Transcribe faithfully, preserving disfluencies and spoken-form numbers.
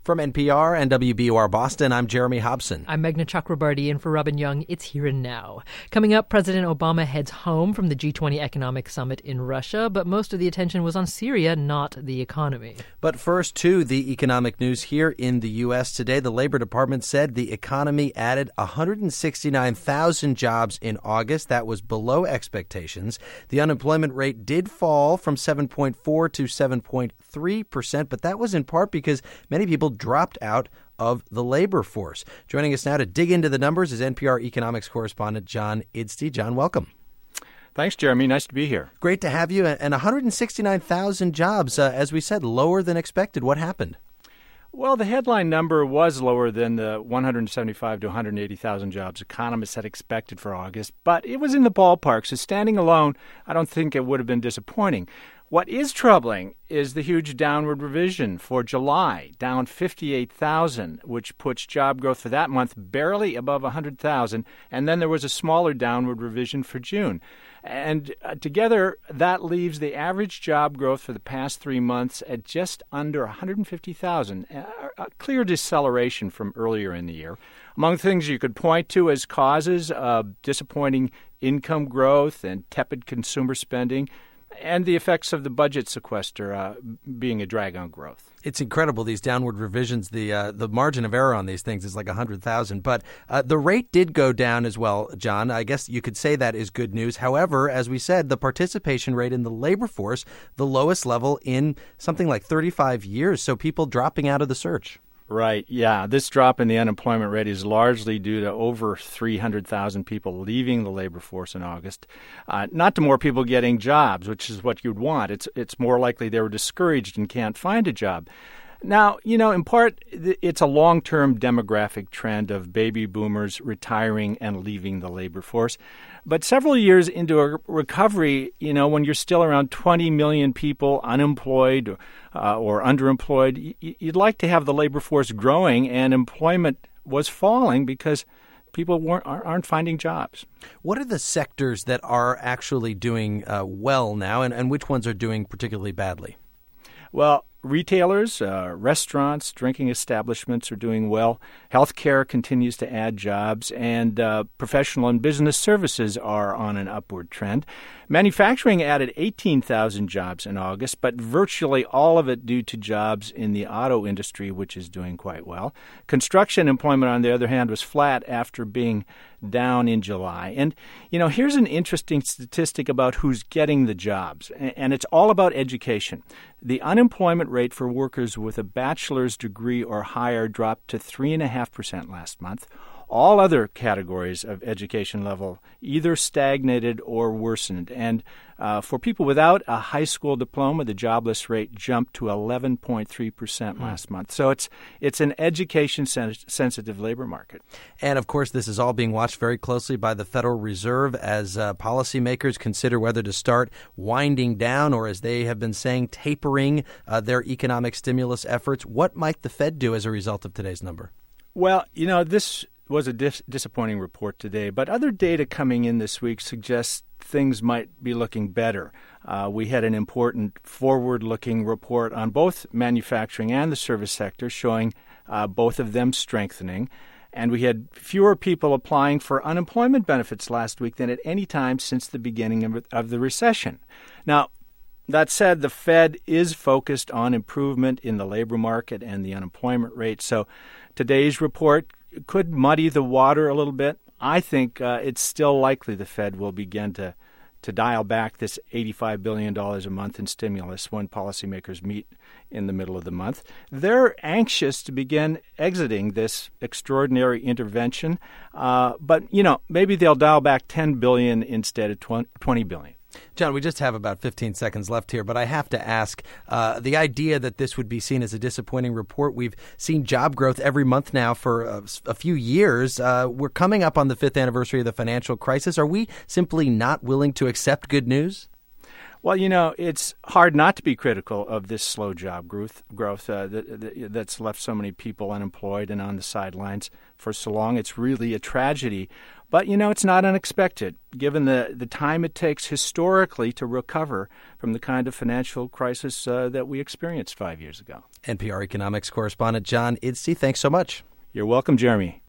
From N P R and W B U R Boston, I'm Jeremy Hobson. I'm Meghna Chakrabarty, and for Robin Young, it's Here and Now. Coming up, President Obama heads home from the G twenty Economic Summit in Russia, but most of the attention was on Syria, not the economy. But first, to the economic news here in the U S today. The Labor Department said the economy added one hundred sixty-nine thousand jobs in August. That was below expectations. The unemployment rate did fall from seven point four to seven point three percent, but that was in part because many people dropped out of the labor force. Joining us now to dig into the numbers is N P R economics correspondent John Idstey. John, welcome. Thanks, Jeremy. Nice to be here. Great to have you. And one hundred sixty-nine thousand jobs, uh, as we said, lower than expected. What happened? Well, the headline number was lower than the one hundred seventy-five to one hundred eighty thousand jobs economists had expected for August, but it was in the ballpark, so standing alone, I don't think it would have been disappointing. What is troubling is the huge downward revision for July, down fifty-eight thousand, which puts job growth for that month barely above one hundred thousand, and then there was a smaller downward revision for June. And uh, together, that leaves the average job growth for the past three months at just under one hundred fifty thousand, a, a clear deceleration from earlier in the year. Among things you could point to as causes of disappointing income growth and tepid consumer spending, and the effects of the budget sequester uh, being a drag on growth. It's incredible, these downward revisions. The uh, the margin of error on these things is like one hundred thousand. But uh, the rate did go down as well, John. I guess you could say that is good news. However, as we said, the participation rate in the labor force, the lowest level in something like thirty-five years. So people dropping out of the search. Right, yeah. This drop in the unemployment rate is largely due to over three hundred thousand people leaving the labor force in August. Uh, not to more people getting jobs, which is what you'd want. It's it's more likely they were discouraged and can't find a job. Now, you know, in part, it's a long-term demographic trend of baby boomers retiring and leaving the labor force. But several years into a recovery, you know, when you're still around twenty million people unemployed uh, or underemployed, you'd like to have the labor force growing, and employment was falling because people weren't aren't finding jobs. What are the sectors that are actually doing uh, well now, and, and which ones are doing particularly badly? Well, retailers, uh, restaurants, drinking establishments are doing well. Healthcare continues to add jobs, and uh, professional and business services are on an upward trend. Manufacturing added eighteen thousand jobs in August, but virtually all of it due to jobs in the auto industry, which is doing quite well. Construction employment, on the other hand, was flat after being down in July. And, you know, here's an interesting statistic about who's getting the jobs, and it's all about education. The unemployment rate for workers with a bachelor's degree or higher dropped to three point five percent last month. All other categories of education level either stagnated or worsened. And uh, for people without a high school diploma, the jobless rate jumped to eleven point three percent mm. last month. So it's it's an education-sensitive labor market. And, of course, this is all being watched very closely by the Federal Reserve as uh, policymakers consider whether to start winding down or, as they have been saying, tapering uh, their economic stimulus efforts. What might the Fed do as a result of today's number? Well, you know, this was a dis- disappointing report today, but other data coming in this week suggests things might be looking better. Uh, we had an important forward-looking report on both manufacturing and the service sector showing uh, both of them strengthening. And we had fewer people applying for unemployment benefits last week than at any time since the beginning of, of the recession. Now, that said, the Fed is focused on improvement in the labor market and the unemployment rate. So today's report could muddy the water a little bit. I think uh, it's still likely the Fed will begin to, to dial back this eighty-five billion dollars a month in stimulus when policymakers meet in the middle of the month. They're anxious to begin exiting this extraordinary intervention, uh, but, you know, maybe they'll dial back ten billion dollars instead of twenty billion dollars. John, we just have about fifteen seconds left here, but I have to ask, uh, the idea that this would be seen as a disappointing report, we've seen job growth every month now for a, a few years. Uh, we're coming up on the fifth anniversary of the financial crisis. Are we simply not willing to accept good news? Well, you know, it's hard not to be critical of this slow job growth, growth uh, that, that, that's left so many people unemployed and on the sidelines for so long. It's really a tragedy. But, you know, it's not unexpected, given the, the time it takes historically to recover from the kind of financial crisis uh, that we experienced five years ago. N P R economics correspondent John Idste, thanks so much. You're welcome, Jeremy.